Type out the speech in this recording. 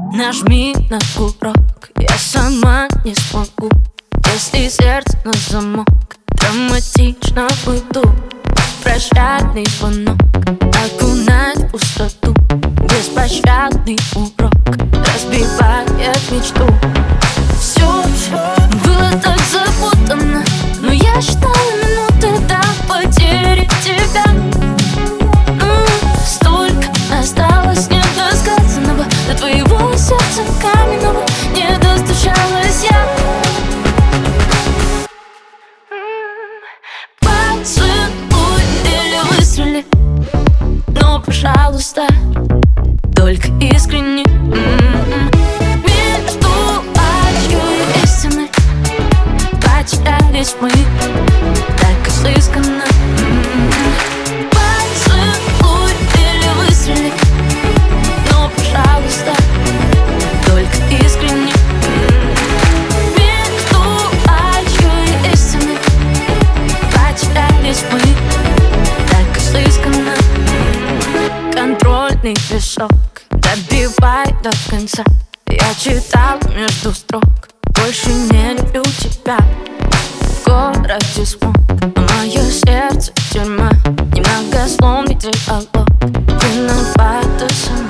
Нажми на курок, я сама не смогу. Если сердце на замок, драматично уйду. Прощальный звонок окунает в пустоту. Беспощадный урок разбивает мечту. Все было так запутанно, но я считала минуты до потери тебя. Столько осталось недосказанного, до твоего сердца каменного не достучалась я. Поцелуй или выстрели, но, пожалуйста, только искренне. Между ложью и истиной потерялись мы так изысканно. Поцелуй или выстрели, но, пожалуйста, только искренне. Между ложью и истиной потерялись мы так изысканно. Контрольный песок добивай до конца. Я читал между строк: больше не люблю тебя. В городе смог, а мое сердце тюрьма. Немногословный диалог, виновата сама.